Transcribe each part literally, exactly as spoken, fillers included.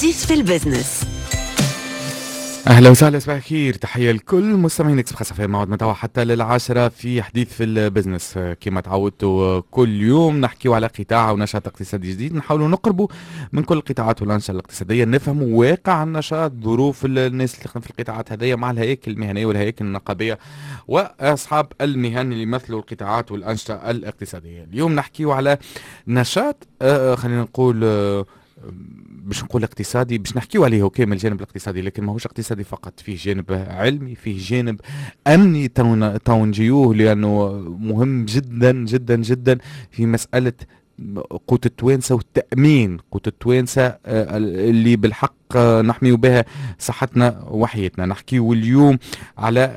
حديث في البزنس. اهلا وسهلا، صباح الخير، تحيه لكل مستمعين اكسبريس اف ام. موعد متابعه حتى للعشرة في حديث في البزنس. كما تعودتوا كل يوم نحكيو على قطاع ونشاط اقتصادي جديد، نحاولوا نقربوا من كل القطاعات والانشطه الاقتصاديه، نفهموا واقع النشاط، ظروف الناس اللي تخدم في القطاعات هذيا مع الهياكل المهنيه والهياكل النقابيه واصحاب المهن اللي يمثلوا القطاعات والانشطه الاقتصاديه. اليوم نحكيو على نشاط آه خلينا نقول آه باش نقول اقتصادي، باش نحكيو عليه اوكي من الجانب الاقتصادي، لكن ماهوش اقتصادي فقط، فيه جانب علمي، فيه جانب امني تو نجيوه، لانه مهم جدا جدا جدا في مساله قوت التوانسه والتامين قوت التوانسه اللي بالحق نحميو بها صحتنا وحياتنا. نحكيو اليوم على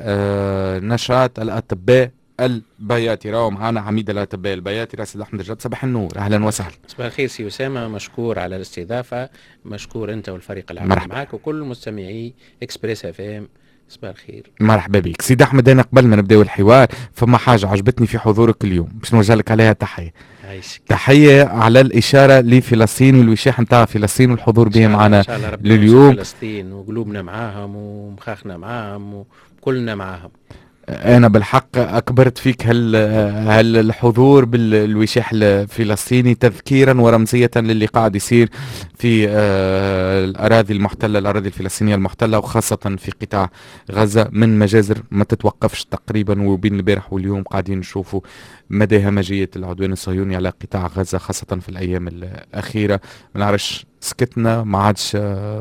نشاط الاطباء البياترة، ومعنا عميد الاطباء البياترة سيد احمد الجد. صباح النور، اهلا وسهلا. صباح الخير سي اسامه، مشكور على الاستضافه، مشكور انت والفريق العمل معك وكل مستمعي اكسبريس اف ام. صباح الخير، مرحبا بك سيد احمد. انا قبل ما نبداو الحوار فما حاجه عجبتني في حضورك اليوم باش نوجه لك عليها تحيه. عايشك. تحيه على الاشاره لفلسطين والوشاح نتاع فلسطين والحضور بها معنا لليوم. فلسطين وقلوبنا معاهم ومخاخنا معاهم وكلنا معاهم. أنا بالحق أكبرت فيك هال هالحضور بالوشاح الفلسطيني تذكيرا ورمزية للي قاعد يصير في الأراضي المحتلة، الأراضي الفلسطينية المحتلة، وخاصة في قطاع غزة من مجازر ما تتوقفش تقريبا. وبين البارح واليوم قاعدين نشوفوا مدى همجية العدوان الصهيوني على قطاع غزة، خاصة في الأيام الأخيرة. ما نعرفش سكتنا، ما عادش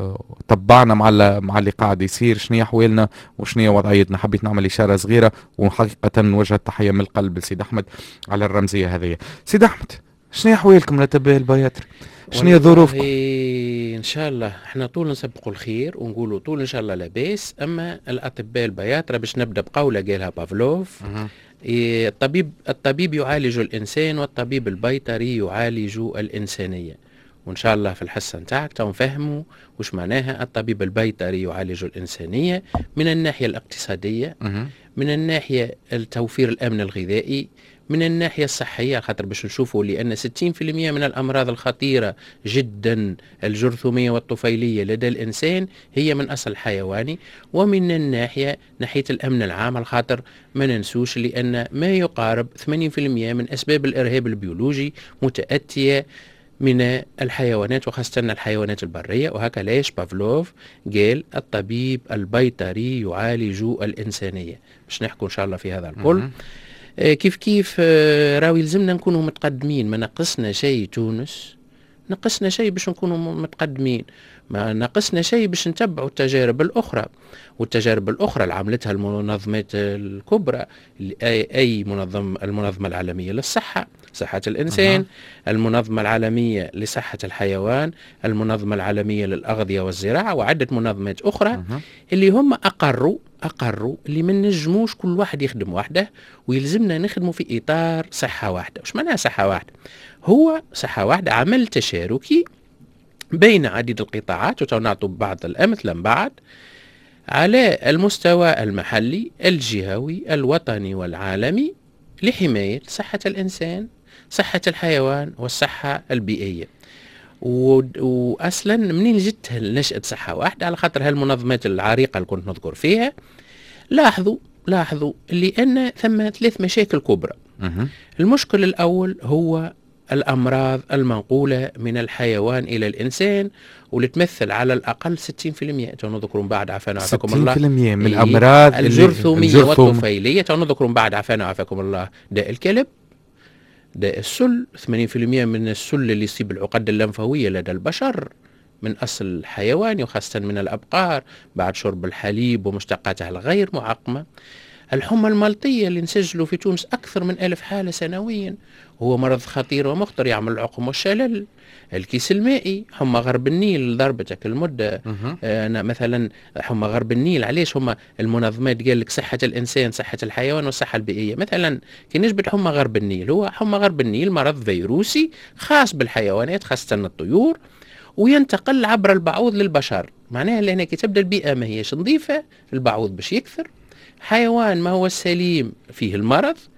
طبعنا مع مع اللي قاعد يصير، شنو احوالنا وشنو وضعيتنا. حبيت نعمل اشاره صغيره وحقيقه نوجه التحيه من القلب لسيد احمد على الرمزيه هذه. سيد احمد، شنو احوالكم الاطباء البياتر؟ شنو ظروفكم؟ ان شاء الله احنا طول نسبقوا الخير ونقولوا طول ان شاء الله لاباس. اما الاطباء البياتر باش نبدا بقوله قالها بافلوف، إيه الطبيب الطبيب يعالج الانسان والطبيب البيطري يعالج الانسانيه. وإن شاء الله في الحصة نتاعك تو نفهموا وش معناها الطبيب البيطري يعالج الإنسانية من الناحية الاقتصادية، من الناحية التوفير الأمن الغذائي، من الناحية الصحية، خاطر باش نشوفوا لأن ستين بالمئة من الأمراض الخطيرة جدا الجرثومية والطفيلية لدى الإنسان هي من أصل حيواني. ومن الناحية ناحية الأمن العام، الخاطر ما ننسوش لأن ما يقارب ثمانين بالمئة من أسباب الإرهاب البيولوجي متأتية من الحيوانات وخاصة الحيوانات البرية. وهكا ليش بافلوف قال الطبيب البيطري يعالج الإنسانية. باش نحكوا إن شاء الله في هذا الكل. آه كيف كيف آه راوي يلزمنا نكونوا متقدمين، ما نقصنا شيء تونس، نقصنا شيء باش نكونوا متقدمين، ما نقصنا شيء باش نتبعوا التجارب الأخرى. والتجارب الأخرى اللي عملتها المنظمات الكبرى، أي منظم المنظمة العالمية للصحة، صحة الإنسان، أه. المنظمة العالمية لصحة الحيوان، المنظمة العالمية للأغذية والزراعة، وعدة منظمات أخرى أه. اللي هم أقروا أقروا اللي من نجموش كل واحد يخدم وحده، ويلزمنا نخدموا في إطار صحة واحدة. وش معناها صحة واحدة؟ هو صحة واحدة عمل تشاركي بين عديد القطاعات، وتنعطوا بعض الأمثلة من بعد، على المستوى المحلي الجهوي الوطني والعالمي لحماية صحة الإنسان، صحة الحيوان، والصحة البيئية. وأصلا منين جت نشأة صحة واحدة؟ على خاطر هالمنظمات العريقة اللي كنت نذكر فيها لاحظوا لاحظوا لأن ثم ثلاث مشاكل كبرى. المشكل الأول هو الأمراض المنقولة من الحيوان إلى الإنسان، واللي تمثل على الأقل ستين بالمئة. تنذكرون بعد عفانا وعافاكم الله ستين بالمئة من الأمراض الجرثومية والطفيلية. تنذكرون بعد عفانا وعافاكم الله داء الكلب، داء السل، ثمانين بالمئة من السل اللي يصيب العقد اللمفاوية لدى البشر من أصل حيواني، وخاصة من الأبقار بعد شرب الحليب ومشتقاتها الغير معقمة. الحمى الملطية اللي نسجلوا في تونس أكثر من ألف حالة سنويا، هو مرض خطير ومخطر يعمل العقم والشلل. الكيس المائي، حمى غرب النيل ضربتك المدة. آه أنا مثلا حمى غرب النيل، علاش هما المنظمات قال لك صحة الإنسان، صحة الحيوان، والصحة البيئية. مثلا كي نجبد حمى غرب النيل، هو حمى غرب النيل مرض فيروسي خاص بالحيوانات خاصة الطيور، وينتقل عبر البعوض للبشر. معناها لأن كي تبدأ البيئة ما هيش نظيفة، البعوض باش يكثر، حيوان ما هو السليم فيه المرض،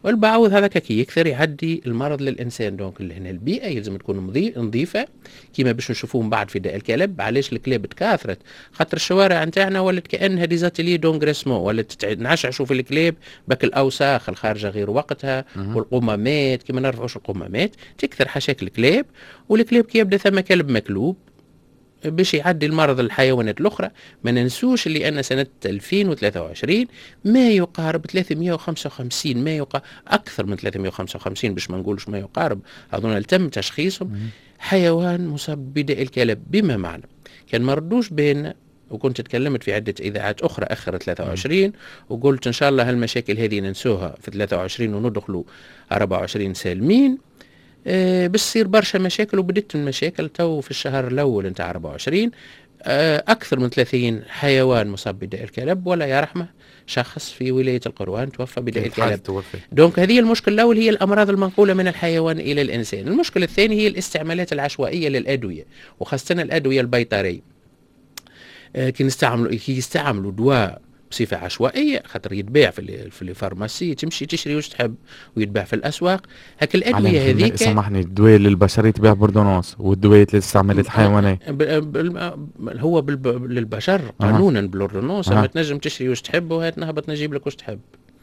والبعوض هذاك كي يكثر يعدي المرض للانسان. دونك هنا البيئه يلزم تكون نظيفه كيما باش نشوفوه من بعد في داء الكلب. علاش الكلاب تكاثرت؟ خاطر الشوارع نتاعنا ولات كانها ديزاتيلي دونغريسمون، ولات نعشعشوا في الكلاب بك الاوساخ الخارجه غير وقتها والقمامات كيما نرفعوش القمامات تكثر حشاك الكلاب. والكلاب كي يبدا ثم كلب مكلوب باش يعدي المرض الحيوانات الأخرى. ما ننسوش اللي أن سنة ألفين وثلاثة وعشرين ما يقارب ثلاثمئة وخمسة وخمسين، ما يقارب أكثر من ثلاثمئة وخمسة وخمسين باش ما نقولش ما يقارب، أظن تم تشخيصهم حيوان مصاب بداء الكلب. بما معنى كان مردوش بين، وكنت تكلمت في عدة إذاعات أخرى آخر ثلاثة وعشرين وقلت إن شاء الله هالمشاكل هذه ننسوها في ثلاثة وعشرين وندخلوا أربعة وعشرين سالمين. أه بس تصير برشا مشاكل، وبدت المشاكل تو في الشهر الأول نتاع أربعة وعشرين. أه أكثر من ثلاثين حيوان مصاب بداء الكلب، ولا يا رحمة شخص في ولاية القروان توفى بداء الكلب. دونك هذه المشكلة الأول هي الأمراض المنقولة من الحيوان إلى الإنسان. المشكلة الثانية هي الاستعمالات العشوائية للأدوية، وخاصة الأدوية البيطرية. أه كي نستعملوا كي يستعملوا دواء بصفة عشوائية، خاطر يتباع في في الفارماسي، تمشي تشري واش تحب ويتباع في الأسواق. هاك الأدوية هذيك سامحني، الدواء للبشر يتباع بوردونونس، والدواء للاستعمالات الحيوانية هو للبشر قانونا بالوردونونس. ما تنجم تشري واش تحب وهات نهبط نجيب لك واش تحب،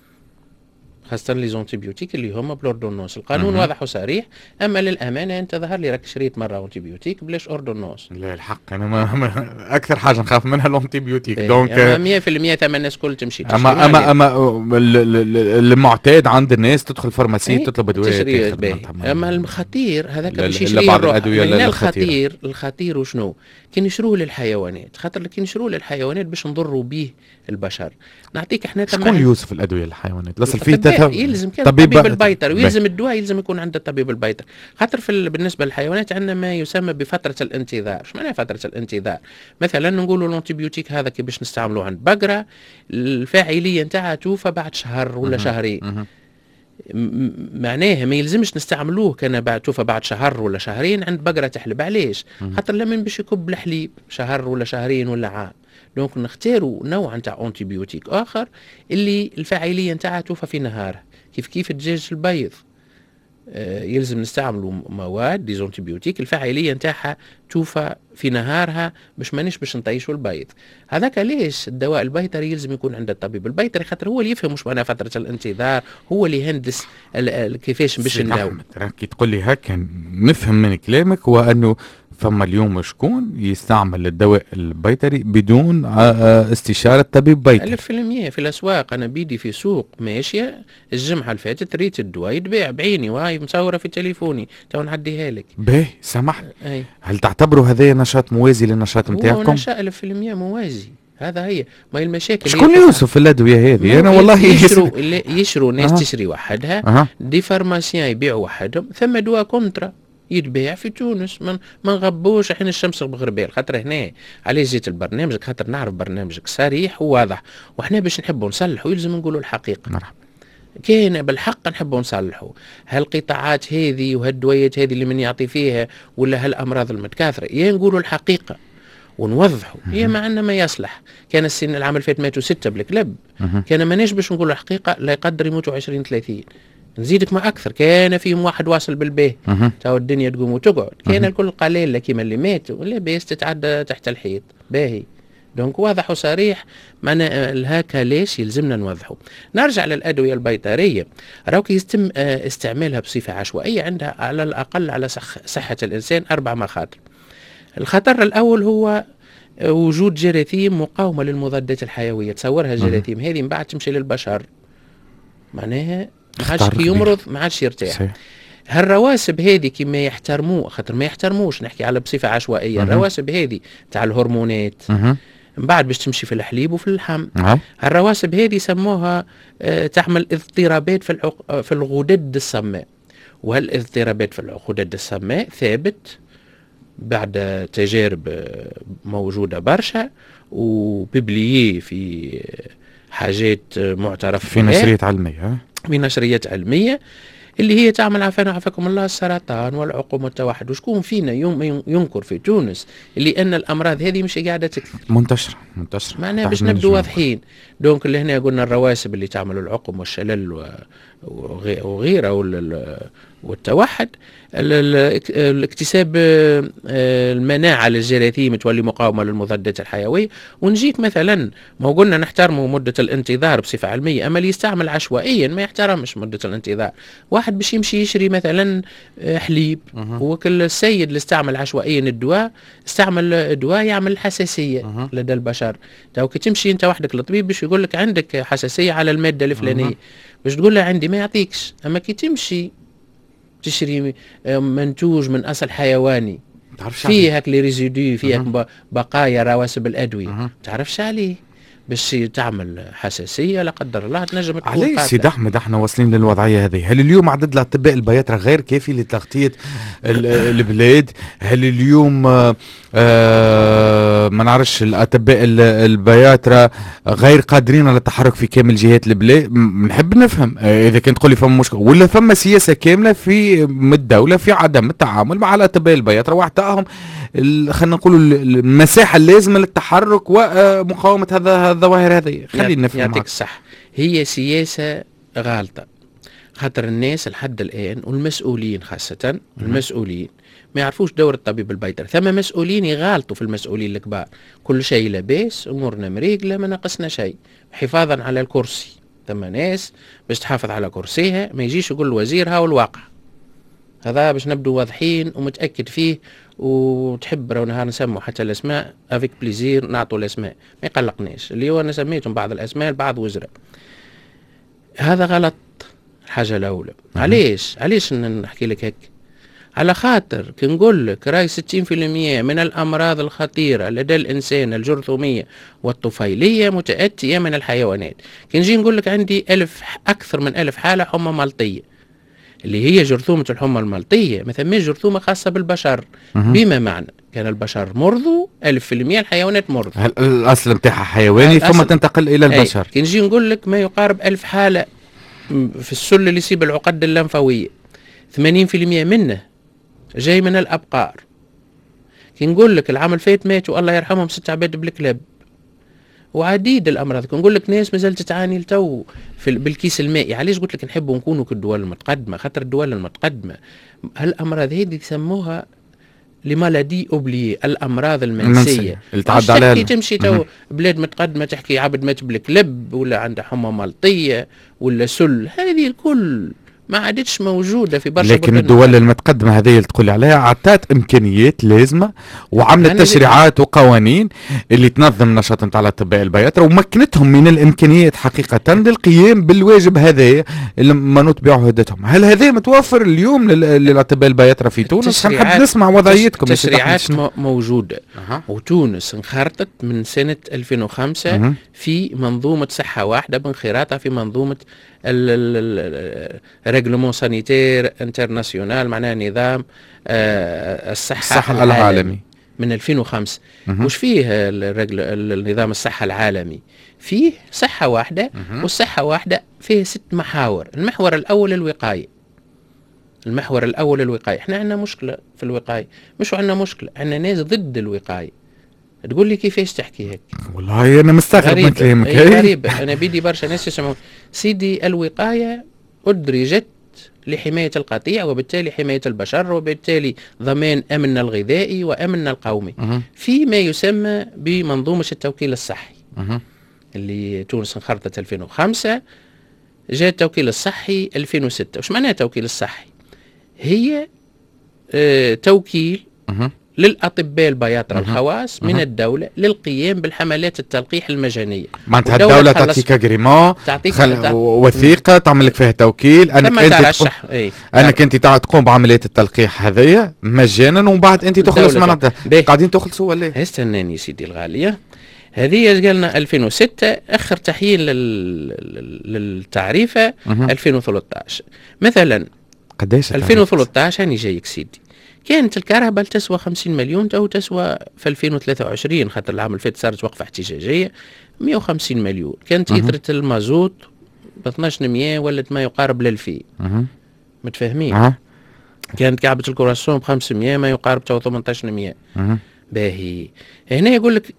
خاصة لي زونتيبيوتيك اللي هما بلوردونونس. القانون واضح وصريح. اما للامانه انت ظهر لي راك شريت مره انتيبيوتيك بلاش اوردونونس. لا الحق انا ما, ما اكثر حاجه نخاف منها الانتيبيوتيك. دونك مية في المية ثم الناس كل تمشي تشري. اما اما اما المعتاد عند الناس تدخل فارماسي تطلب دواء تشري. اما الخطير هذاك باش يشري الادويه. الخطير الخطير وشنو؟ كي نشروه للحيوانات، خاطر كي نشروه للحيوانات باش نضروا به البشر. نعطيك احنا شكون يوصف الادويه للحيوانات؟ لصل في يلزم كان طبيب البيطر، ويلزم الدواء يلزم يكون عند الطبيب البيطر. خاطر في بالنسبه للحيوانات عندنا ما يسمى بفتره الانتظار. ايش معناها فتره الانتظار؟ مثلا نقولوا الانتيبيوتيك هذا كي باش نستعملوه عند بقره، الفاعليه نتاعها توفى بعد شهر ولا شهرين. معناها ما يلزمش نستعملوه كان بعد توفى بعد شهر ولا شهرين عند بقره تحلب. علاش؟ خاطر لما باش يكب الحليب شهر ولا شهرين ولا عام. دونك نختاروا نوع نتاع انتيبيوتيك اخر اللي الفاعليه نتاعها توفى في نهاره. كيف كيف الدجاج البيض آه يلزم نستعملوا مواد دي انتيبيوتيك الفاعليه نتاعها توفى في نهارها باش مانيش باش نطيشوا البيض. هذاك ليش الدواء البيطري يلزم يكون عند الطبيب البيطري، خاطر هو اللي يفهم واش معناها فتره الانتظار، هو اللي يهندس كيفاش باش نداو. كي تقول لي هكا نفهم من كلامك هو انه فما اليوم شكون يستعمل الدواء البيطري بدون استشارة طبيب بيطري. ألف في المية في الأسواق. أنا بيدي في سوق ماشية الجمعة الفاتت ريت الدواء يتباع بعيني وهاي مصورة في تليفوني تو نعديها لك. باهي سامح، هل تعتبروا هذا نشاط موازي للنشاط نتاعكم؟ هو نشاط ألف في المية موازي. هذا هي ما هي المشاكل. شكون يوصف الأدوية هذه؟ أنا والله يشروا يشروا ناس أه. تشري وحدها أه. دي فارماسيان يبيعوا وحدهم. ثم دواء كونترا يتباع في تونس. ما ما نغبوش حين الشمس بغربال. خاطر هنا علاش جيت البرنامج؟ خاطر نعرف برنامجك صريح وواضح، وحنا باش نحبوا نصلحوا يلزم نقولوا الحقيقه. مرحبا. كاين بالحق نحبوا نصلحوا هالقطاعات هذه وهالدويات هذه اللي من يعطي فيها ولا هالامراض المتكاثره، يا نقولوا الحقيقه ونوضحوا يا ما عندنا ما يصلح. كان السنه العام اللي فات ماتوا ستة بالكلب، كان ماناش باش نقولوا الحقيقه لا يقدر يموتوا عشرين ثلاثين. نزيدك ما اكثر، كان فيهم واحد واصل بالبيه تاو الدنيا تقوم وتقعد. كان الكل قليل كيما اللي ماتوا ولا بيس تتعدى تحت الحيط باهي. دونك واضح وصريح معنا الهاكا. ليش يلزمنا نوضحوا؟ نرجع للادويه البيطريه. راك يتم استعمالها بصفه عشوائيه عندها على الاقل على صح صحه الانسان اربع مخاطر. الخطر الاول هو وجود جراثيم مقاومه للمضادات الحيويه. تصورها الجراثيم هذه من بعد تمشي للبشر، معناها ما عادش كي يمرض ما عادش يرتاح. هالرواسب هذه كما يحترموه، خاطر ما يحترموش، نحكي على بصفه عشوائيه. الرواسب هذه تاع الهرمونات من بعد باش تمشي في الحليب وفي اللحم. هالرواسب هذه سموها آه تعمل اضطرابات في العق... في الغدد الصماء. وهالاضطرابات في الغدد الصماء ثابت بعد تجارب موجوده برشا وبيبليي في حاجات معترف في نشريات علميه. في نشريات علميه اللي هي تعمل عافانا عافاكم الله السرطان والعقم والتوحد. وشكون فينا يوم ينكر في تونس اللي ان الامراض هذه مش قاعده تكثر منتشره منتشره معناها باش نبدو واضحين. دونك اللي هنا قلنا الرواسب اللي تعمل العقم والشلل و... وغي... وغيره وال... والتوحد، الاكتساب المناعة للجراثيم تولي مقاومة للمضادات الحيوية. ونجيك مثلا، ما قلنا نحترموا مدة الانتظار بصفة علمية، أما اللي يستعمل عشوائيا ما يحترمش مدة الانتظار. واحد باش يمشي يشري مثلا حليب، وكل السيد اللي استعمل عشوائيا الدواء استعمل الدواء يعمل حساسية لدى البشر. تو كي تمشي انت وحدك للطبيب باش يقول لك عندك حساسية على المادة الفلانية، باش تقول له عندي ما يعطيكش. أما كي تمشي تشري منتوج من اصل حيواني فيه هاك لي ريزيدو، فيه بقايا رواسب الادويه، ما تعرفش عليه، باش تعمل حساسيه لا قدر الله تنجم تكون. علاش سيد احمد احنا واصلين للوضعيه هذه؟ هل اليوم عدد الاطباء البياتره غير كافي لتغطيه البلاد؟ هل اليوم آه آه ما نعرفش الاطباء البياتره غير قادرين على التحرك في كامل جهات البلاد؟ نحب نفهم آه اذا كنت تقول لي فما مشكله ولا فما سياسه كامله في من الدوله في عدم التعامل مع الاطباء البياتره واعطائهم خلينا نقولوا المساحه اللازمه للتحرك ومقاومه هذا الظواهر هذه. خلينا نفهم. يعطيك الصح، هي سياسه غالطه، خاطر الناس لحد الان والمسؤولين خاصه المسؤولين ما يعرفوش دور الطبيب البيطري. ثم مسؤولين يغالطوا في المسؤولين الكبار، كل شيء لاباس، امورنا مريقله، ما ناقصنا شيء، حفاظا على الكرسي. ثم ناس باش تحافظ على كرسيها ما يجيش يقول الوزير ها والواقع. هذا باش نبدو واضحين ومتاكد فيه، وتحب راه نهار نسموا حتى الاسماء افيك بليزير، نعطوا الاسماء ما يقلقناش. اللي هو انا سميتهم بعض الاسماء لبعض وزراء. هذا غلط الحاجه الاولى. علاش علاش نحكي لك هيك؟ على خاطر كي نقول لك راي ستين بالمئة من الامراض الخطيره لدى الانسان الجرثوميه والطفيليه متاتيه من الحيوانات. كي نجي نقول لك عندي ألف اكثر من ألف حاله حمى ملطيه اللي هي جرثومه الحمى الملطيه، ما ثماش جرثومه خاصه بالبشر. بما معنى كان البشر مرضوا ألف في المئة الحيوانات مرضوا. الاصل نتاعها حيواني ثم تنتقل الى البشر. كي نجي نقول لك ما يقارب ألف حاله في السل اللي يصيب العقد اللمفاويه، ثمانين بالمئة منه جاي من الابقار. كي نقول لك العام الفات ماتوا الله يرحمهم ست عباد بالكلاب، وعديد الامراض. كي نقول لك ناس مازالت تعاني لتو بالكيس المائي. علاش قلت لك نحبوا نكونوا كالدول المتقدمه؟ خاطر الدول المتقدمه هالامراض هذه يسموها لمالادي اوبلي، الامراض المنسيه اللي تعدى عليها. تحكي تمشي تو بلاد متقدمه تحكي عبد مات بالكلب ولا عنده حمى ملطيه ولا سل، هذه الكل ما عادتش موجوده في برشا. لكن الدول المتقدمه هذه اللي تقول عليها عطات امكانيات لازمه وعملت تشريعات وقوانين اللي تنظم نشاط نتاع الاطباء البياتره ومكنتهم من الامكانيات حقيقه للقيام بالواجب هذا اللي منوط بعهدتهم. هل هذا متوفر اليوم للاطباء البياتره في تونس؟ نحب نسمع وضعيتكم. تشريعات موجوده أه. وتونس انخرطت من سنه ألفين وخمسة أه. في منظومه صحه واحده بانخراطها في منظومه الريغلومون سانيتير انترناسيونال، معناها نظام آه الصحة, الصحة العالمي, العالمي من ألفين وخمسة. وش فيه النظام الصحة العالمي؟ فيه صحة واحدة، والصحة واحدة فيه ست محاور. المحور الأول الوقاية. المحور الأول الوقاية. احنا عندنا مشكلة في الوقاية، مش عندنا مشكلة، عندنا ناس ضد الوقاية. تقول لي كيفاش تحكي هيك؟ والله انا مستغرب من كلامك. غريب. انا بيدي برشا ناس يسمعون. سيدي الوقايه ادرجت لحمايه القطيع وبالتالي حمايه البشر وبالتالي ضمان امننا الغذائي وامننا القومي أه. في ما يسمى بمنظومه التوكيل الصحي أه. اللي تونس انخرطت ألفين وخمسة، جاء التوكيل الصحي ألفين وستة. وش معناه التوكيل الصحي؟ هي اه توكيل أه. للأطباء البياطرة الخواص من الدولة للقيام بالحملات التلقيح المجانية. معناتها الدولة تعطيك اجريمون، تعطيك خل... وثيقة تعمل لك فيها توكيل انك انت ترشح تقوم... ايه. انك انت تقوم بعمليات التلقيح هذية مجانا ومن بعد انت تخلص معناتها قاعدين تخلصوا ولا ايه؟ استناني سيدي الغالية. هذه قالنا ألفين وستة، اخر تحيين لل... للتعريفة ألفين وثلاثة عشر. مثلا قديش ألفين وثلاثة عشر هاني جايك سيدي كانت الكهرباء تسوى خمسين مليون، تو تسوى في ألفين وثلاثة وعشرين خاطر العام الفات صارت وقفة احتجاجية مئة وخمسين مليون. كانت إثرة المازوت ب اثناش مئة ولت ما يقارب للفي. متفاهمين. أه. كانت كعبة الكرواسون ب خمسمية ما يقارب تو ثمنطاش مية. أه. باهي هنا يقول لك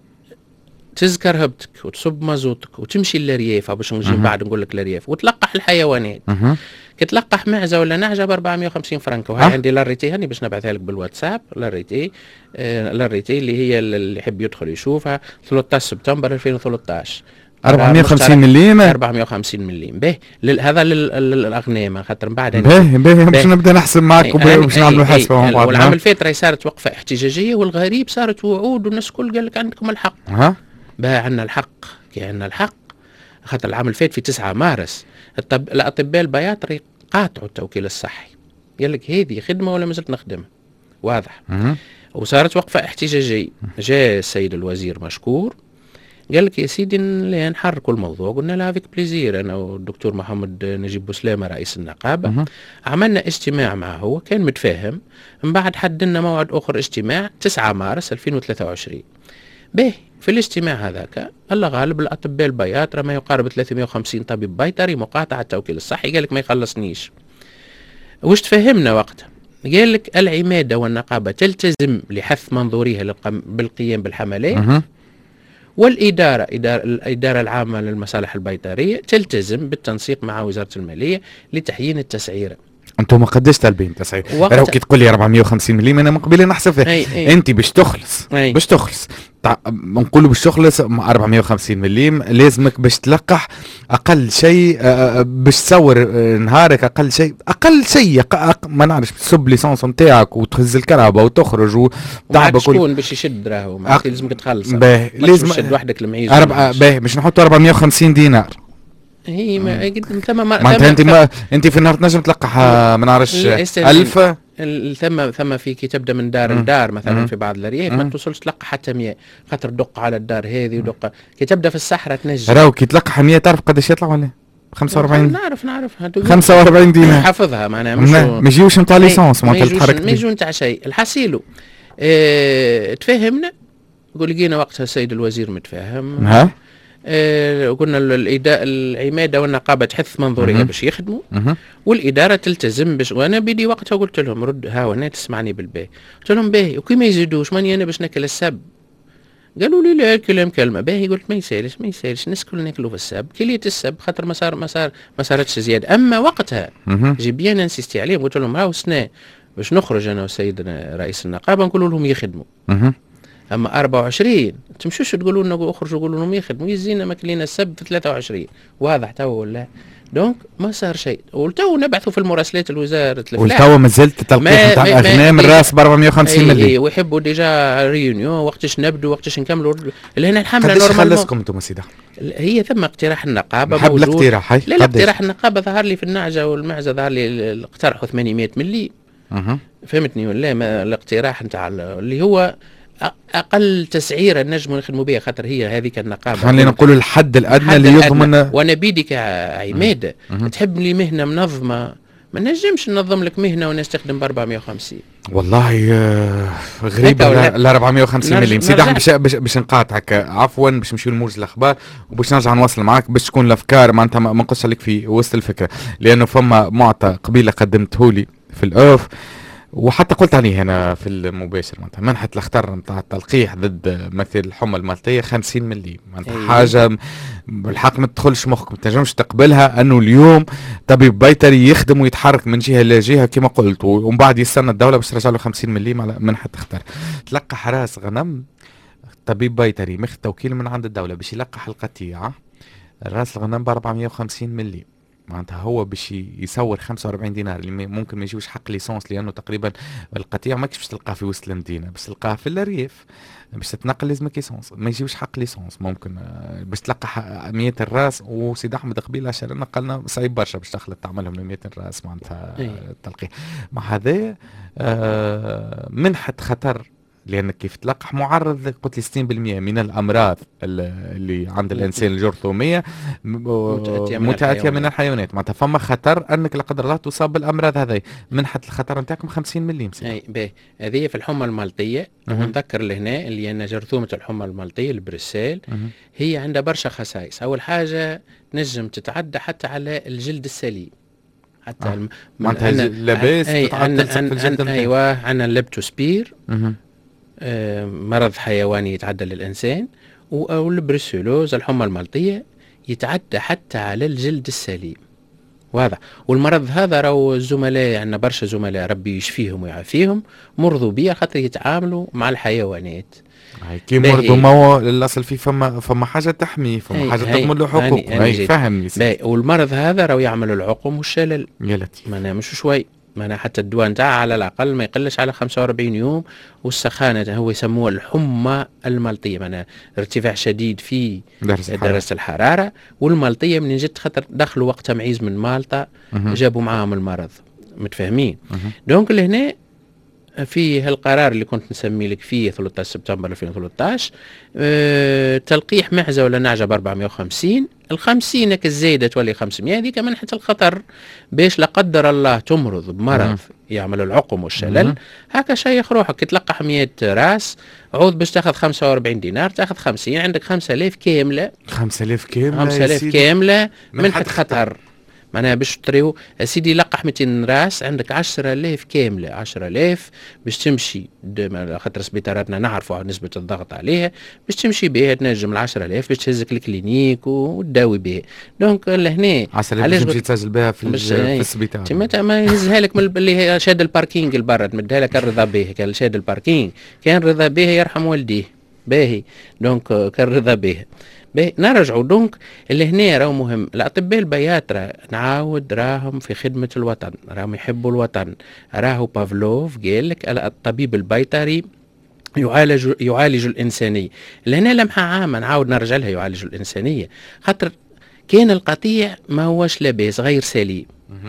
تذكر هبتك وتصب مازوتك وتمشي للرياف باش نجي بعد نقول لك الرياف وتلقح الحيوانات. أه. كتلقح معزه ولا نعجه ب أربعمية وخمسين فرنك. وهي أه. عندي لاريتي هاني باش نبعثها لك بالواتساب. لاريتي آه لاريتي اللي هي اللي يحب يدخل يشوفها ثلاثة عشر سبتمبر ألفين وثلاثة عشر. أربعمية وخمسين مليم. أربعمية وخمسين مليم. باهي هذا للاغنام خاطر من بعد باهي باهي باش نبدا نحسب معك وباش نعملوا حسبه مع بعض. والعام الفاتره صارت وقفه احتجاجيه والغريب صارت وعود والناس الكل قال لك عندكم الحق. ها باهي عندنا الحق كي عندنا الحق خاطر العام الفات في تسعة مارس الطب... الاطباء البياطري قاطعوا التوكيل الصحي. قال لك هذه خدمه ولا مازلت نخدمها واضح. أه. وصارت وقفه احتجاجيه. جاء السيد الوزير مشكور قال لك يا سيدي نحركوا الموضوع. قلنا له افيك بليزير انا والدكتور محمد نجيب بوسلامه رئيس النقابه. أه. عملنا اجتماع معه هو كان متفاهم. من بعد حددنا موعد اخر اجتماع تسعة مارس ألفين وثلاثة وعشرين. باهي في الاجتماع هذاك الله غالب الاطباء البياطره ما يقارب ثلاثمية وخمسين طبيب بيطري مقاطعه التوكيل الصحي. قال لك ما يخلصنيش. وش تفهمنا وقتها؟ قال لك العماده والنقابه تلتزم لحث منظوريها بالقيام بالحملات. أه. والإدارة إدارة الإدارة العامة للمصالح البيطرية تلتزم بالتنسيق مع وزارة المالية لتحيين التسعيرة. انتم قداش طالبين تسعير؟ راهو كي تقول لي أربعمية وخمسين مليم انا من قبل نحسب فيه. انت باش تخلص أي. باش تخلص تع... نقولوا باش تخلص أربعمية وخمسين مليم لازمك باش تلقح اقل شيء باش تصور نهارك اقل شيء اقل شيء أق... ما نعرفش تسب ليسونس نتاعك وتهز الكهرباء وتخرج وتعب شكون كل... باش يشد راهو ما أق... لازمك تخلص. باهي لازم تشد وحدك المعيش. أربعة باهي باش نحطوا أربعمية وخمسين دينار. هي ما ثم ما انت ما انت في النهار تنجم تلقح ما نعرفش ألف. ثم ثم في كي تبدا من دار لدار مثلا مم. في بعض الارياف ما توصلش تلقح حتى مية خاطر دق على الدار هذه ودق. كي تبدا في الصحراء تنجم راهو كي تلقح مية تعرف قداش يطلع ولا خمسة وأربعين؟ نعرف نعرف خمسة وأربعين دينار حافظها معناها مش ما يجيوش نتاع ليسونس ما تتحرك ما يجوا نتاع شيء. الحصيلو اه تفهمنا. قول لقينا وقتها السيد الوزير متفاهم. ها آه قلنا العماده والنقابه تحث منظوريه باش يخدموا والاداره تلتزم باش. وانا بدي وقتها قلت لهم رد ها وانا تسمعني بالباهي. قلت لهم باهي وكي ما يزيدوش ماني انا باش ناكل السب. قالوا لي لا كلام كلمه باهي. قلت ما يسالش ما يسالش الناس كل ناكلوا في السب كليه السب خاطر ما صار ما صار ما صارتش زياده. اما وقتها جي بيان انسيستي عليهم قلت لهم راهو سنه باش نخرج انا وسيدنا رئيس النقابه نقول لهم يخدموا. اما أربعة وعشرين تمشوش تقولوا لنا اخرجوا قولوا لهم يخدموا يزينا ماكلين السب في ثلاثة وعشرين. واضح تو ولا دونك ما صار شيء. وتو نبعثوا في المراسلات الوزاره الفلاح وتو مازلت التلقيح نتاع اغنام الراس ب أربعمية وخمسين مليون. اي ويحبوا ديجا ريونيون وقتاش نبدوا وقتاش نكملوا لهنا الحمله نورمال. خلصكم انتم سيدي هي ثم اقتراح النقابه موجود. الاقتراح لا لا اقتراح النقابه ظهر لي في النعجه والمعزه ظهر لي اقترحوا ثمانمية مليون. أه. فهمتني ولا ما الاقتراح نتاع اللي هو اقل تسعيره نجموا نخدموا بها خاطر هي هذيك النقابه. خلينا نقولوا الحد الادنى اللي يضمن. وانا بيدي كعماده تحب لي مهنه منظمه ما نجمش ننظم لك مهنه والناس تخدم ب أربعمية وخمسين. والله غريبه ال أربعمية وخمسين مليون. سيدي احمد باش باش نقاطعك عفوا باش نمشيو لموجز الاخبار وباش نرجع نواصل معك باش تكون الافكار معناتها ما نقصش عليك في وسط الفكره لانه فما معطى قبيله قدمته لي في الاوف وحتى قلت عليه هنا في المباشر معناتها منحة الاختر نتاع التلقيح ضد مثل الحمى المالطية خمسين مليم معناتها أيه. حاجة بالحق ما تدخلش مخك ما تنجمش تقبلها انه اليوم طبيب بيطري يخدم ويتحرك من جهة لجهة كما قلت ومن بعد يستنى الدولة باش ترجع له خمسين مليم على منحة اختر. تلقح راس غنم طبيب بيطري ماخذ توكيل من عند الدولة باش يلقح القطيعة راس الغنم ب أربعمية وخمسين مليم معناتها هو باش يصور خمسة وأربعين دينار اللي ممكن ما يجيوش حق ليسونس لانه تقريبا القطيع ماكش باش تلقاه في وسط المدينه باش تلقاه في الريف باش تتنقل لازمك ليسونس ما يجيوش حق ليسونس ممكن باش تلقى مية الراس وسيد احمد قبيل عشان نقلنا صعيب برشا باش تخلط تعملهم مية الراس معناتها التلقيح مع هذا آه منحة خطر لأنك كيف تلقح معرض قلت لي ستين بالمئة من الأمراض اللي عند الإنسان الجرثومية متأتية من الحيوانات معناتها فما خطر أنك لا قدر الله تصاب بالأمراض هذه. منحة الخطر نتاعكم خمسين مليم. أي باهي هذه في الحمى المالطية نذكر لهنا اللي أن جرثومة الحمى المالطية البرسيل هي عندها برشا خصائص. أول حاجة نجم تتعدى حتى على الجلد السليم حتى آه. الم... معناتها لاباس تتعدل في الجلد. ايوه عندنا الليبتوسبير، مه. آه مرض حيواني يتعدى للانسان، او البريسولوز الحمى الملطيه يتعدى حتى على الجلد السليم. واضح. والمرض هذا راهو الزملاء عندنا برشا زملاء ربي يشفيهم ويعافيهم مرضوا بيه خاطر يتعاملوا مع الحيوانات. كي مرضوا ما هو الاصل فيه فما فما حاجه تحميه، فما حاجه تضمن له حقوق. هاي فهمني. والمرض هذا راهو يعمل العقم والشلل. يا لطيف. معناها مش شوي، معناها حتى الدواء نتاعها على الاقل ما يقلش على خمسة وأربعين يوم. والسخانه هو يسموها الحمى الملطيه، معناها ارتفاع شديد في درجه, درجة الحراره. والملطيه من جد خاطر دخلوا وقت تمعيز من مالطا جابوا معاهم المرض، متفاهمين. دونك لهنا في هالقرار اللي كنت نسمي لك فيه ثلاثة عشر سبتمبر ألفين وثلاثة عشر، أه تلقيح معزه ولا نعجه ب أربعمائة وخمسين، الخمسين الزايده تولي خمسمائة، هذيك منحة الخطر باش لا قدر الله تمرض بمرض يعمل العقم والشلل. هكا شيخ روحك تلقح مئة راس عوض باش تاخذ خمسة وأربعين دينار، تاخذ خمسين، عندك خمسة آلاف كامله. خمسة آلاف كامله خمسة آلاف كامله منحة خطر. معناها باش تريو سيدي لقح مئتين راس عندك عشرة آلاف كامله، عشرة آلاف باش تمشي خاطر سبيطاراتنا نعرفوا نسبه الضغط عليها، باش تمشي بها تنجم ال عشرة آلاف باش تهزك الكلينيك وتداوي بها. دونك لهنا عشرة آلاف تمشي تسجل بها في, في السبيطار. تما ما يهزها لك من اللي شاد الباركينج البرا تمدها لك الرضا به. كان شاد الباركينج كان رضا به يرحم والديه باهي. دونك كان رضا به. نرجعوا دونك اللي هنا راهو مهم. الاطباء البياترة نعاود راهم في خدمه الوطن، راهم يحبوا الوطن. راهو بافلوف قال لك الطبيب البيطري يعالج يعالج الانسانيه. لهنا لمحه عامه نعاود نرجع لها، يعالج الانسانيه خاطر كان القطيع ما هوش لاباس غير سليم،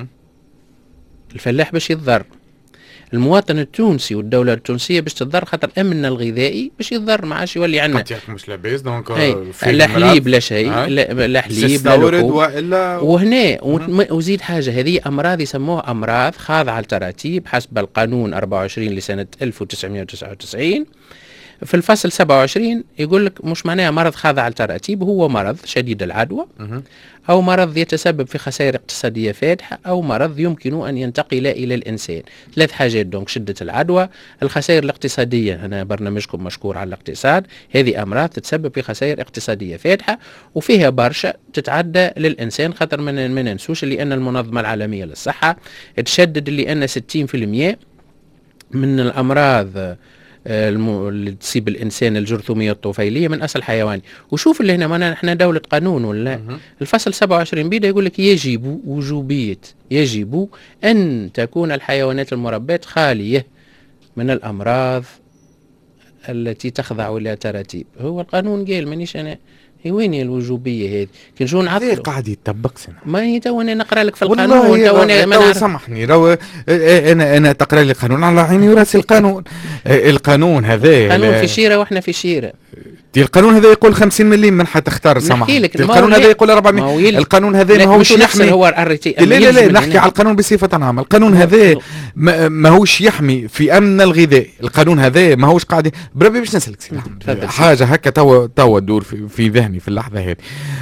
الفلاح باش يتضر، المواطن التونسي والدولة التونسية باش تضر خاطر أمننا الغذائي باش يتضر، ما عادش يولي عندنا قطيعك مش لاباس. دونك لا حليب لا شيء، لا, لا حليب لا لحوم. وهنا وزيد حاجة، هذه أمراض يسموها أمراض خاضعة لتراتيب حسب القانون أربعة وعشرين لسنة ألف وتسعمائة وتسعة وتسعين. في الفصل سبعة وعشرين يقول لك مش معناها مرض خاضع للتراتيب، هو مرض شديد العدوى أو مرض يتسبب في خسائر اقتصادية فادحة أو مرض يمكن أن ينتقل إلى الإنسان. ثلاث حاجات دونك: شدة العدوى، الخسائر الاقتصادية، هنا برنامجكم مشكور على الاقتصاد، هذه أمراض تتسبب في خسائر اقتصادية فادحة وفيها برشا تتعدى للإنسان. خاطر ما ننسوش لأن المنظمة العالمية للصحة تشدد لأن ستين بالمئة من الأمراض اللي تصيب الانسان الجرثوميه الطفيليه من اصل حيواني. وشوف اللي هنا ما احنا دوله قانون ولا الفصل سبعة وعشرين بيدا يقول لك يجب وجوبيه، يجب ان تكون الحيوانات المرباه خاليه من الامراض التي تخضع الى تراتيب. هو القانون قال مانيش انا وين الوجوبيه هذه؟ كي نجو نعطلوا قاعد يطبق سنة. ما هي تو انا نقرا لك في القانون تو انا ما سامحني رو انا انا تقرا لي القانون على عيني وراسي. القانون القانون هذا قانون في شيره واحنا في شيره. القانون هذا يقول خمسين مليم من حتختار. سامحني القانون هذا يقول أربعمائة. القانون هذا ما هوش يحمي. هو لا لا لا نحكي على القانون بصفه عامه. القانون هذا ما هوش يحمي في امن الغذاء. القانون هذا ما هوش قاعد بربي باش نسالك سي حاجه هكا تو تو تدور في, في ذهني في اللحظه هذه.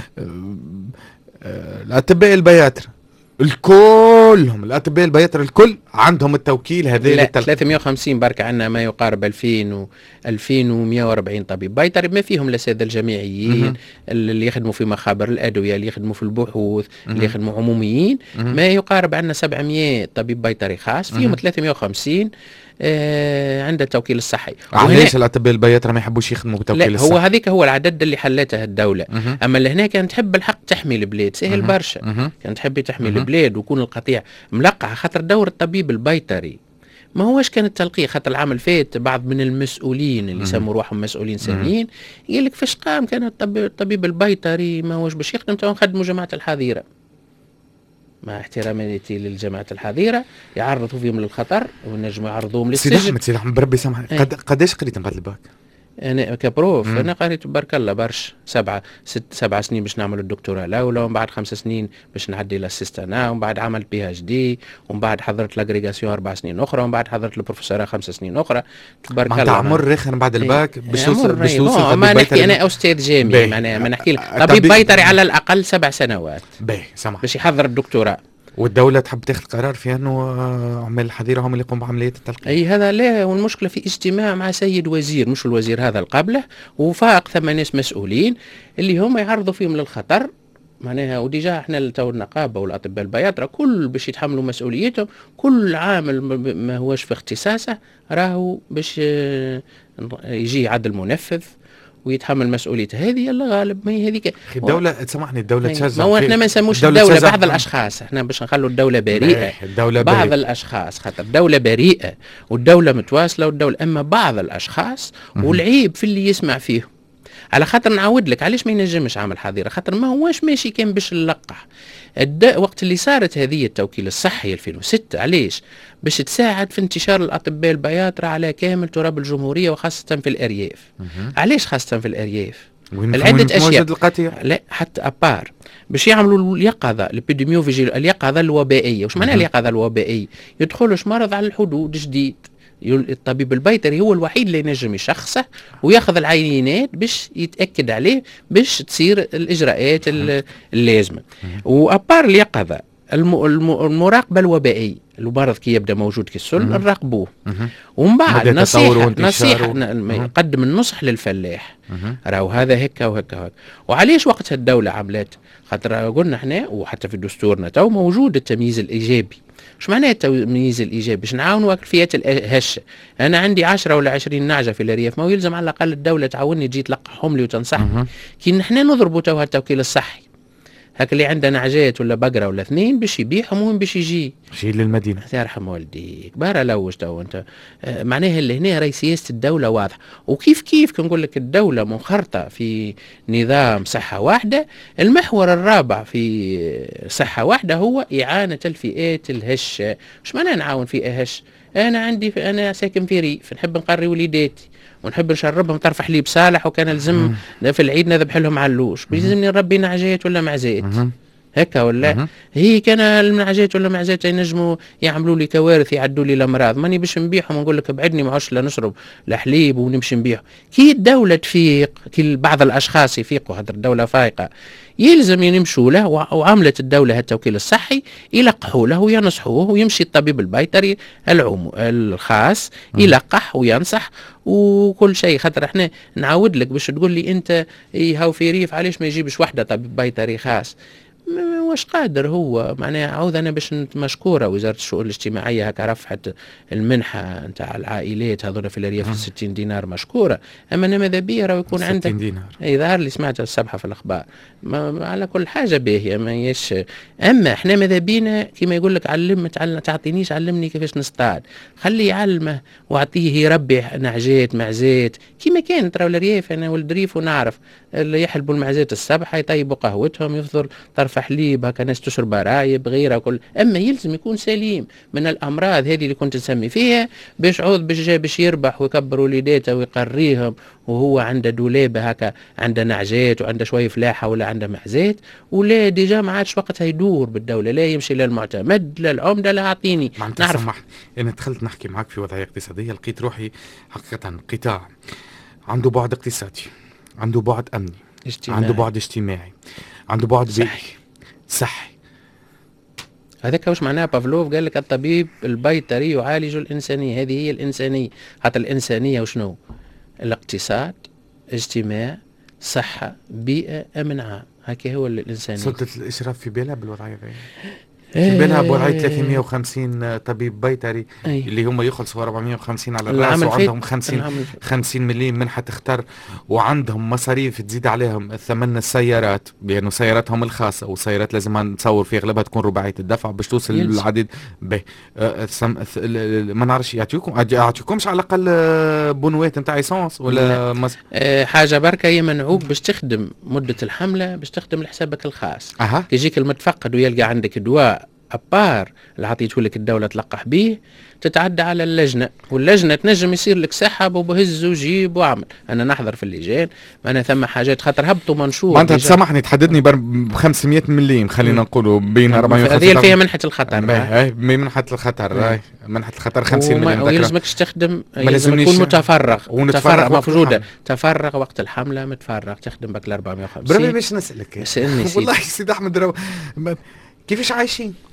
الاطباء البياتر الكلهم الاطباء البياتر الكل عندهم التوكيل هذا. لا ثلاثمائة وخمسين بركة عندنا ما يقارب ألفين و ألفين ومئة وأربعين طبيب بيطري، ما فيهم الاساتذه الجامعيين اللي يخدموا في مخابر الادويه، اللي يخدموا في البحوث، اللي يخدموا عموميين. ما يقارب عندنا سبعمائة طبيب بيطري خاص، فيهم ثلاثمائة وخمسين آه عند التوكيل الصحي. علاش الاطباء البياتر ما يحبوش يخدموا بالتوكيل الصحي؟ لا هو هذيك هو العدد اللي حلتها الدوله. مه. اما لهنا كانت تحب الحق تحمي البلاد سهل برشا، كانت تحب تحمي مه. البلاد ويكون القطيع ملقع. خاطر دور الطبيب البيطري ما هوش كان التلقيح. خاطر العام الفات بعض من المسؤولين اللي يسموا روحهم مسؤولين ساميين قال لك فاش قام كان الطبيب, الطبيب البيطري ما هوش باش يخدم، تو نخدموا جماعه الحظيره. مع احتراماتي للجماعة الحظيرة يعرضوا فيهم للخطر ونجموا يعرضوهم للسجن. سيدي أحمد سيدي أحمد بربي سامحني، قد قداش قريت نقاد الباك؟ أنا كبروف مم. أنا قريت بارك الله برش سبعة ست سبع سنين باش نعمل الدكتوراه الأولى، ومن بعد خمس سنين باش نعدي للسيستانا، ومن بعد عملت بي اتش دي، ومن بعد حضرت لاغريغاسيون أربع سنين أخرى، ومن بعد حضرت البروفيسوراه خمس سنين أخرى. تبارك الله. عمر رخن بعد الباك باش توصل باش توصل. ما نحكي أنا أستاذ جامعي، ما نحكي لك طبيب بيطري على الأقل سبع سنوات باهي سامح باش يحضر الدكتوراه. والدولة تحب تاخذ قرار في انه عمال الحظيرة هم اللي يقوموا بعملية التلقيح. اي هذا لا، والمشكله في اجتماع مع سيد وزير، مش الوزير هذا القبله، وفاق ثم ناس مسؤولين اللي هم يعرضوا فيهم للخطر معناها. وديجا احنا تو النقابه والاطباء البياطره كل باش يتحملوا مسؤوليتهم، كل عامل ما هوش في اختصاصه راهو باش يجي عدل منفذ ويتحمل مسؤوليته. هذه يلا غالب، ما هي هذيك. الدولة تسمحني الدولة تشجع، ما هو احنا ما نسموش الدولة, الدولة بعض الاشخاص، احنا باش نخلوا الدولة بريئة. الدولة بعض بريئة. الاشخاص خاطر الدولة بريئة والدولة متواصلة والدولة، اما بعض الاشخاص والعيب في اللي يسمع فيه. على خاطر نعاود لك علاش ما ينجمش عمل حظيره، خاطر ما هواش ماشي كان باش نلقح. وقت اللي صارت هذه التوكيل الصحي ألفين وستة علاش؟ باش تساعد في انتشار الاطباء البياطره على كامل تراب الجمهوريه وخاصه في الارياف. علاش خاصه في الارياف؟ العدة اشياء القطيع. لا حتى ابار باش يعملوا اليقظه الابيديميوفيجي اليقظه الوبائيه. وش معناها اليقظه الوبائيه؟ يدخلوش مرض على الحدود جديد، الطبيب البيطري هو الوحيد اللي ينجم يشخصه وياخذ العينات باش يتاكد عليه باش تصير الاجراءات اللازمه. وابار اليقظه المراقبه الوبائيه، المرض كي يبدا موجود كالسل نراقبوه، ومن بعد نصيحه نصيحه نقدم النصح للفلاح راهو هذا هكا وهكا وهكا. وعليش وقتها الدوله عملت؟ خاطر قلنا احنا وحتى في دستورنا تو موجود التمييز الايجابي. مش معناه التمييز الايجابي؟ باش نعاونوا الفئات الهشه. انا عندي عشرة ولا عشرين نعجه في الارياف، ما يلزم على الاقل الدوله تعاوني تجي تلقحهم لي وتنصحني. كي نحن نضربوا تو التوكيل الصحي هاك اللي عنده نعجات ولا بقره ولا اثنين باش يبيعهم وين باش يجي؟ شي للمدينه. يرحم والديك بارا لوج تو انت. آه معناها اللي هنا راهي سياسه الدوله واضحه. وكيف كيف كنقول لك الدوله منخرطه في نظام صحه واحده. المحور الرابع في صحه واحده هو اعانه الفئات الهشه. مش معناها نعاون فئه هش. انا عندي في انا ساكن في ريف، نحب نقري وليداتي ونحب نشربهم طرف حليب صالح، وكان لازم في العيد نذبح لهم علوش، بيلزمني نربي نعجات ولا معزات هكا ولا هي كان المنعجات ولا معزات ينجموا يعملوا لي كوارث، يعدوا لي الامراض. ماني باش نبيعهم ونقول لك ابعدني ما عادش لا نشرب لا حليب ونمشي نبيعهم. كي الدوله تفيق، كي بعض الاشخاص يفيقوا، هذا الدوله فايقه، يلزم يمشوا له. وعملت الدوله التوكيل الصحي يلقحوا له وينصحوه، ويمشي الطبيب البيطري العمو الخاص يلقح وينصح وكل شيء. خاطر احنا نعاود لك باش تقول لي انت ايه هاو في ريف علاش ما يجيبش وحده طبيب بيطري خاص؟ واش قادر هو معناها. عاود انا باش مشكوره وزاره الشؤون الاجتماعيه هكا رفعت المنحه نتاع العائلات هذول في الارياف ستين دينار مشكوره. اما انا ماذا بيا راه يكون عندك ستين دينار. اي ظهر لي سمعت الصباح في الاخبار. ما على كل حاجه باهيه ما يش. اما احنا ماذا بينا كما يقول لك علم تعطينيش علمني كيفاش نصطاد، خلي يعلمه واعطيه يربي نعجات معزات كما كانت. ترى الارياف انا ولد ريف ونعرف اللي يحلبوا المعزات الصبح يطيبوا قهوتهم يفضل طرف حليب هكا ناس تشرب رايب غيره وكل. اما يلزم يكون سليم من الامراض هذه اللي كنت نسمي فيها باش عوض باش باش يربح ويكبر وليداته ويقريهم وهو عنده دولابه هكا عنده نعجات وعنده شويه فلاحه ولا عنده معزات، ولا ديجا ما عادش وقتها يدور بالدوله، لا يمشي للمعتمد لا العمده لا اعطيني. نعرف انا دخلت نحكي معك في وضعيه اقتصاديه لقيت روحي حقيقه قطاع عنده بعد اقتصادي، عنده بعد امني، اجتماعي. عنده بعد اجتماعي، عنده بعد صحي صحي. هذاك واش معناه بافلوف قال لك الطبيب البيطري يعالج الانسانيه. هذه هي الانسانيه. حتى الانسانيه وشنو؟ الاقتصاد، اجتماع، صحه، بيئه، امن عام. هكا هو الانسانيه. سلطه الاشراف في بالها بالوضعيه ذي؟ في بالها بوضعيه ثلاثمية وخمسين طبيب بيطري أي. اللي هم يخلصوا أربعمية وخمسين على الراس وعندهم خمسين خمسين مليون منحة تختار، وعندهم مصاريف تزيد عليهم ثمن السيارات لأنه يعني سياراتهم الخاصة، والسيارات لازم نتصور في أغلبها تكون رباعية الدفع باش توصل للعديد به. أه ما نعرفش يعطيكم يعطيكمش على الأقل بنوات نتاع ايسونس ولا مس... أه حاجة بركة يمنعوك باش تخدم مدة الحملة باش تخدم لحسابك الخاص. أه. يجيك المتفقد ويلقى عندك دواء أبار اللي عطيته لك الدولة تلقح به تتعدى على اللجنة، واللجنة تنجم يصير لك سحب وبهز وجيب وعمل. أنا نحضر في اللجان أنا ثم حاجات خاطر هبطوا منشور. ما أنت تسامحني تحددني ب خمسمية مليون خلينا نقولوا بين أربعمية وخمسين. هذه فيها منحة الخطر. هاي منحة الخطر. منحة الخطر خمسين مليون. ويلزمك تستخدم يلزم تكون متفرغ متفرغ موجودة تفرغ وقت الحملة متفرغ تخدم بك ل أربعمية وخمسين. بربي باش نسألك سألني والله سيد أحمد رو... كيفاش عايشين؟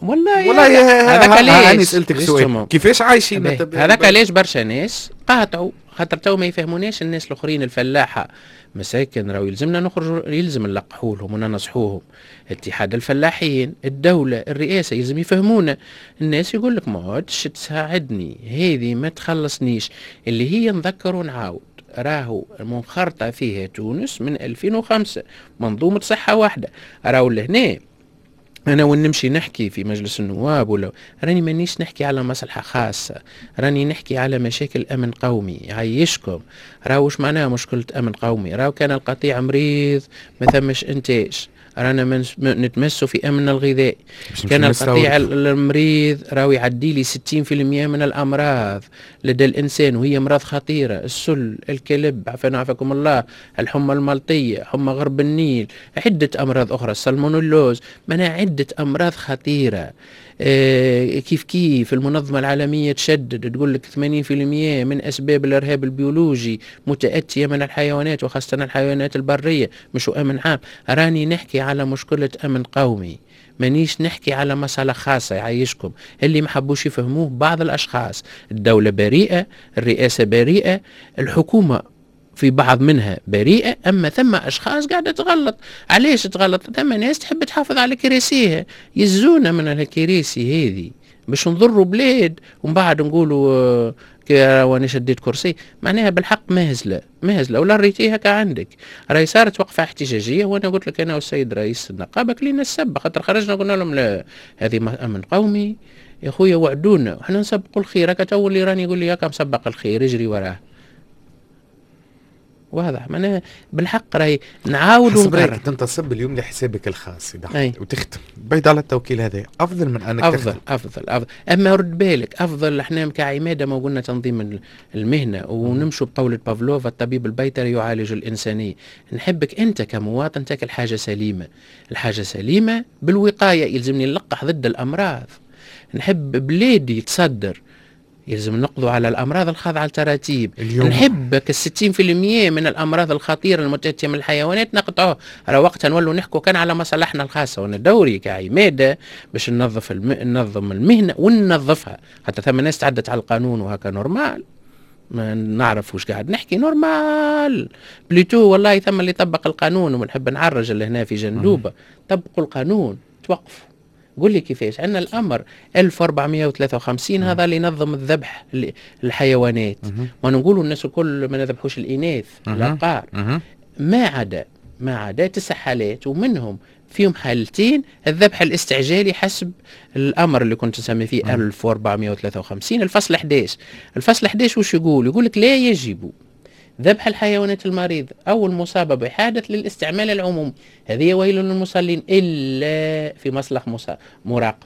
والله والله هذاك هاني ليش سألتك ليش سؤال تمام؟ كيفاش عايشين باهي. الطب هذاك البيطري؟ ليش برشا ناس قاطعوا خاطر تو ما يفهموناش الناس الاخرين الفلاحه مساكن، راهو يلزمنا نخرجوا، يلزم نلقحوا لهم وننصحوهم. اتحاد الفلاحين، الدوله، الرئاسه يلزم يفهمونا. الناس يقول لك ما عادش تساعدني هذه ما تخلصنيش، اللي هي نذكر ونعاود راهو منخرطه فيها تونس من ألفين وخمسة، منظومه صحه واحده. راهو لهنا انا وين نمشي نحكي في مجلس النواب ولا راني مانيش نحكي على مصلحه خاصه، راني نحكي على مشاكل امن قومي يعيشكم. راهو واش معناها مشكله امن قومي؟ راهو كان القطيع مريض ما ثمش انتاج، رانا نتمسوا في امن الغذائي. كان القطيع المريض راهو يعدي لي ستين بالمئة من الامراض لدى الانسان وهي امراض خطيره، السل، الكلب، عفانا عفاكم الله، الحمى الملطيه، حمى غرب النيل، عده امراض اخرى، السلمونيلوز، منها عده امراض خطيره. آه كيف كيف المنظمة العالمية تشدد تقول لك ثمانين بالمئة من أسباب الإرهاب البيولوجي متأتية من الحيوانات وخاصة الحيوانات البرية، مش أمن عام. راني نحكي على مشكلة أمن قومي، مانيش نحكي على مسألة خاصة يعيشكم. اللي ما حبوش يفهموه بعض الأشخاص. الدولة بريئة، الرئاسة بريئة، الحكومة في بعض منها بريئة، أما ثم أشخاص قاعدة تغلط. علاش تغلط؟ ثم ناس تحب تحافظ على كراسيها، يزونا من الكراسي هذه باش نضروا بلاد ومن بعد نقولوا كي وانا شديت كرسي. معناها بالحق مهزلة مهزلة ولا ريتيها كعندك. راهي صارت وقفة احتجاجية وانا قلت لك انا والسيد رئيس النقابة كلينا السب، خاطر خرجنا قلنا لهم لا هذه امن قومي يا خويا، وعدونا وحنا نسبقوا الخير. هكا تو اللي راني يقول لي هكا مسبق الخير اجري وراه. واضح معناها بالحق راهي نعاود ونكرر. تنتصب اليوم لحسابك الخاص وتختم بيد على التوكيل هذا افضل من انك أفضل تختم. افضل افضل اما رد بالك افضل. احنا كعماده ما قلنا تنظيم المهنه ونمشوا بقولة بافلوف الطبيب البيطري يعالج الانسانيه. نحبك انت كمواطن تاكل حاجه سليمه، الحاجه سليمه بالوقايه، يلزمني نلقح ضد الامراض. نحب بلادي يتصدر، يلزم نقضوا على الأمراض الخاضعة للتراتيب. نحبك الستين في المية من الأمراض الخطيرة المتأتية من الحيوانات نقطعوه. على وقتها نولوا نحكوا كان على مصالحنا الخاصة، وانا دوري كعمادة باش ننظف الم... ننظم المهنة وننظفها. حتى ثم ناس تعدت على القانون وهكا نورمال، ما نعرف وش قاعد نحكي نورمال بليتو. والله ثم اللي طبق القانون، ونحب نعرج اللي هنا في جندوبة طبقوا القانون توقفوا. قول لي كيفاش؟ عندنا الامر ألف وأربعمئة وثلاثة وخمسين هذا اللي ينظم الذبح الحيوانات، ونقولوا الناس الكل ما نذبحوش الاناث الابقار، ما عدا ما عدا تسع حالات ومنهم فيهم حالتين الذبح الاستعجالي حسب الامر اللي كنت نسمي فيه ألف وأربعمئة وثلاثة وخمسين الفصل أحد عشر. الفصل أحد عشر وش يقول؟ يقول لك لا يجب ذبح الحيوانات المريضة أو المصابة بحادث للاستعمال العمومي، هذه ويل للمصلين إلا في مصلح مراقب.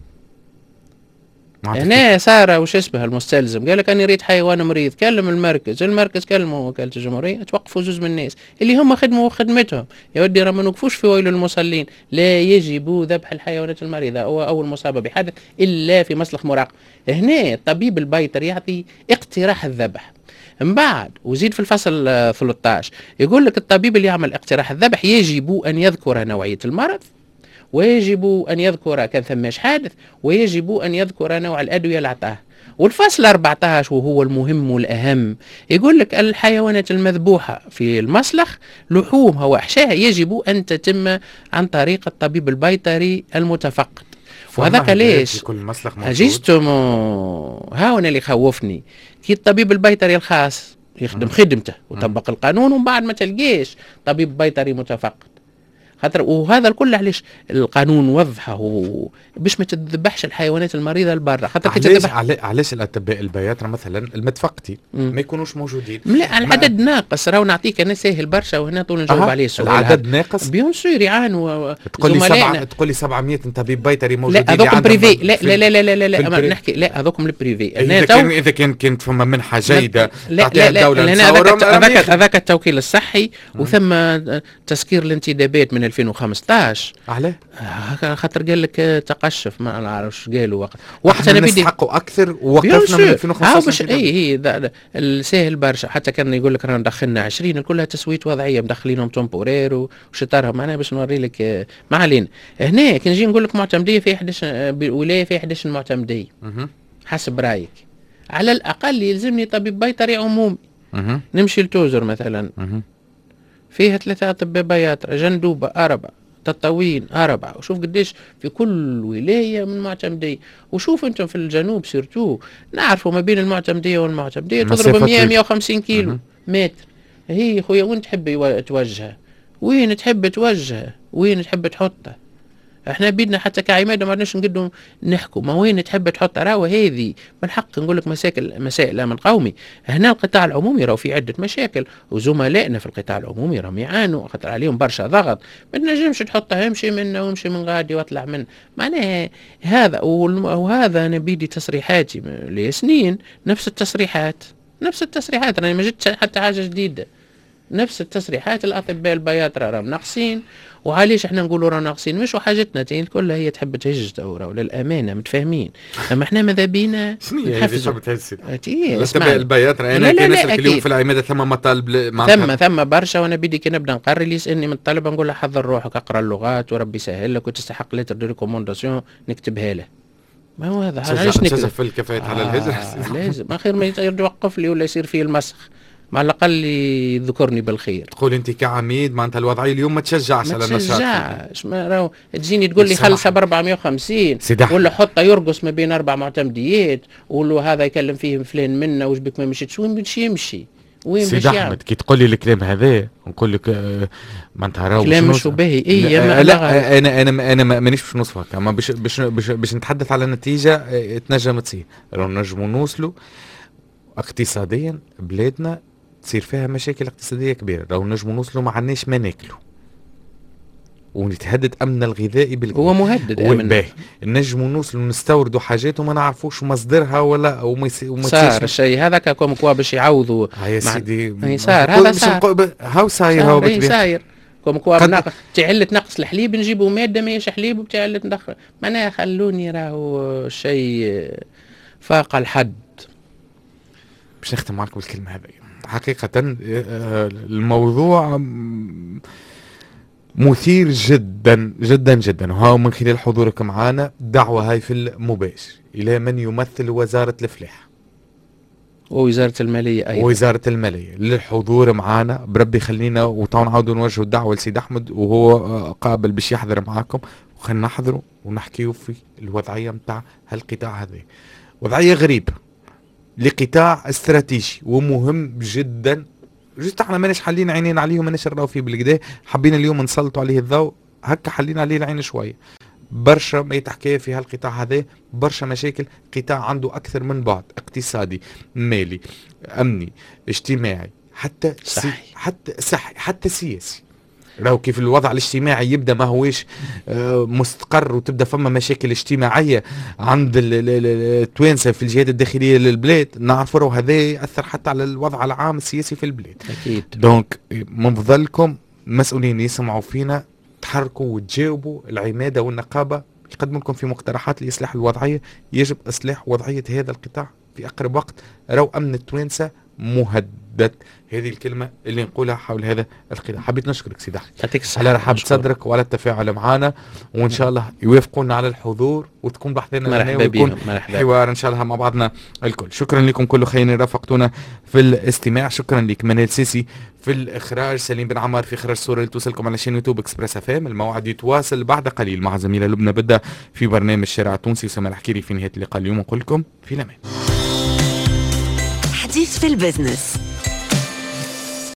هنا صار وش اسمه المستلزم قال لك أنا ريت حيوان مريض، كلم المركز، المركز كلموا وكالة الجمهورية، توقفوا جزء من الناس اللي هم خدموا خدمتهم. يا ودي راه ما نوقفوش في ويل للمصلين، لا يجب ذبح الحيوانات المريضة أو, أو المصابة بحادث إلا في مصلح مراقب. هنا الطبيب البيطري يعطي اقتراح الذبح. من بعد وزيد في الفصل ثلاثة عشر يقول لك الطبيب اللي يعمل اقتراح الذبح يجب أن يذكر نوعية المرض، ويجب أن يذكر كان ثماش حادث، ويجب أن يذكر نوع الأدوية اللي أعطاها. والفصل أربعة عشر وهو المهم والأهم يقول لك الحيوانات المذبوحة في المصلخ لحومها وأحشائها يجب أن تتم عن طريق الطبيب البيطري المتفقد. وهذاك ليش اجيستم هاونا اللي خوفني كي الطبيب البيطري الخاص يخدم خدمته وطبق القانون ومن بعد ما تلقيش طبيب بيطري متفقد. خاطر وهذا الكل علاش القانون وضحه باش ما تذبحش الحيوانات المريضه لبرا. خاطر كي تذبح علاش الاطباء البياطره مثلا المتفقتي ما يكونوش موجودين؟ لا العدد ناقص. راهو نعطيك انا ساهل برشا وهنا طول نجاوب أه. عليه السؤال. العدد ناقص بيون سور يعانوا. تقول لي سبعة تقول لي سبعمئة طبيب بيطري موجودين. لا هذوكم بريفي. لا لا لا لا لا, لا, لا نحكي لا هذوكم البريفي. اذا كان اذا كان كانت فما منحه جيده تعطيها الدوله. هذاك هذاك التوكيل الصحي وثم تسكير الانتدابات من ألفين وخمسطاش. علاه؟ آه، خاطر قال لك آه، تقشف ما نعرفش قالوا وقت وقت انا انا بدي نستحقوا اكثر ووقفنا من ألفين وخمسطاش. هاو باش اي هي دا- دا- الساهل برشا، حتى كان يقول لك رانا دخلنا عشرين كلها تسويت وضعيه مدخلينهم تومبورير وشطارهم. انا باش نوري لك آه، ما علينا. هنا كي نجي نقول لك معتمديه في احداش آه، ولايه في احداش معتمديه مهم. حسب رايك، على الاقل يلزمني طبيب بيطري عمومي. مهم. نمشي لتوزر مثلا مهم. فيها ثلاثة أطباء بياطرة، جندوبة أربعة، تطاوين أربعة، وشوف قديش في كل ولاية من معتمدية. وشوف أنتم في الجنوب سيرتو نعرفوا ما بين المعتمدية والمعتمدية تضرب مية مية وخمسين كيلو مهم. متر. هي خويا وين تحب يو- توجهها؟ وين تحب توجهها؟ وين تحب تحطها؟ احنا بيدنا حتى كعماده ما عندناش نقدروا نحكوا ما وين تحب تحط. راهو هذه من حق نقول لك مساكل مسائل امن قومي. هنا القطاع العمومي راهو في عده مشاكل، وزملائنا في القطاع العمومي راهم يعانوا خاطر عليهم برشا ضغط. ما تنجمش تحطها امشي منه وامشي من غادي واطلع من معناها هذا. وهذا انا بيدي تصريحاتي لسنين نفس التصريحات نفس التصريحات. انا ما جبت حتى حاجه جديده، نفس التصريحات. الاطباء البياطرة راهم ناقصين. وعليش احنا نقولوا رانا ناقصين؟ مش وحاجتنا تين كلها هي تحب تهج تورا وللامانه متفاهمين. اما احنا ماذا بينا شنو هي هذه تحب تهز؟ اسمع البياطرة انا كي نسالك اليوم في العماده ثم مطالب ثم ثم برشا. وانا بدي كي نبدا نقرر اللي يسالني من الطلبه نقول له حضر روحك اقرا اللغات وربي يسهل لك وتستحق ليتر دو ريكومونداسيون نكتبها له. ما هو هذا علاش نكتب في الكفاءات آه على الهجره. لازم اخير ما يوقف لي ولا يصير فيه المسخ، مع الاقل يذكرني بالخير. تقول انت كعميد معناتها الوضعيه اليوم ما تشجعش على النشاط؟ ما تشجعش. ما راهو تجيني تقول لي خلصها ب أربعمية وخمسين ولا حطه يرقص ما بين اربع معتمديات ولا هذا يكلم فيه فلان منا وش بك ما مشيتش. وين باش يمشي؟ وين باش يعمل؟ كي تقول لي الكلام هذا نقول لك آه معناتها راهو كلام مش باهي. اي لا, لا انا انا انا مانيش باش نوصفك، اما باش باش باش, باش نتحدث على نتيجه آه تنجم تصير. راهو نجموا نوصلوا اقتصاديا بلادنا تصير فيها مشاكل اقتصاديه كبيره. راهو نجموا نوصلوا ما عندناش ما ناكلوا ونتهدد امننا الغذائي بالغذاء. هو مهدد امن. نجموا نوصلوا نستوردوا حاجات وما نعرفوش مصدرها ولا وما صار الشيء هذا كوم كوا باش يعوضوا. يا سيدي صار هذا صار هاو صاير هاو بالطبيعه صاير كوم كوا قد... تعلة نقص الحليب نجيبوا ماده ماهيش حليب وبتعلة ندخل. معناها خلوني راهو شيء فاق الحد. باش نختم معك بالكلمه هذه. حقيقة الموضوع مثير جدا جدا جدا، وهو من خلال حضورك معنا دعوة هاي في المباشر إلى من يمثل وزارة الفلاحة ووزارة المالية أيضا ووزارة المالية للحضور معنا. بربي خلينا وطبعا نعاودوا نوجه الدعوة لسيد أحمد وهو قابل باش يحضر معاكم، وخلينا نحضروا ونحكيوا في الوضعية متاع هالقطاع هذا. وضعية غريبة لقطاع استراتيجي ومهم جدا. جست احنا ماناش حالين عينين عليه وماناش نراو فيه بالكدا، حبينا اليوم نسلطوا عليه الضوء هكا، حلينا عليه العين شويه. برشا ما يتحكى في هالقطاع هذا، برشا مشاكل. قطاع عنده اكثر من بعد اقتصادي مالي امني اجتماعي حتى صحي. سي حتى صحي حتى سياسي. راهو كيف الوضع الاجتماعي يبدا ما هوش مستقر وتبدا فما مشاكل اجتماعيه عند التوانسه في الجهات الداخليه للبلاد، نعرفوا راهو هذا ياثر حتى على الوضع العام السياسي في البلاد. اكيد. دونك من فضلكم مسؤولين يسمعوا فينا تحركوا وتجاوبوا العماده والنقابه يقدموا لكم في مقترحات لاصلاح الوضعيه. يجب اصلاح وضعيه هذا القطاع في اقرب وقت. راهو امن التوانسه مهدد. هذه الكلمة اللي نقولها حول هذا القطاع. حبيت نشكرك سيدي على رحاب صدرك وعلى التفاعل معنا، وإن شاء الله يوافقونا على الحضور وتكون بحثنا مرحبا ويكون حوار إن شاء الله مع بعضنا الكل. شكرا لكم كل خير رافقتونا في الاستماع. شكرا لك منال سيسي في الإخراج، سليم بن عمار في إخراج الصورة اللي توصلكم على شين يوتيوب إكسبريس اف ام. الموعد يتواصل بعد قليل مع زميلة لبنى بدة في برنامج الشارع التونسي. وسمع الحكيري في نهاية اللقاء اليوم. نقول لكم في الأمان. حديث في البزنس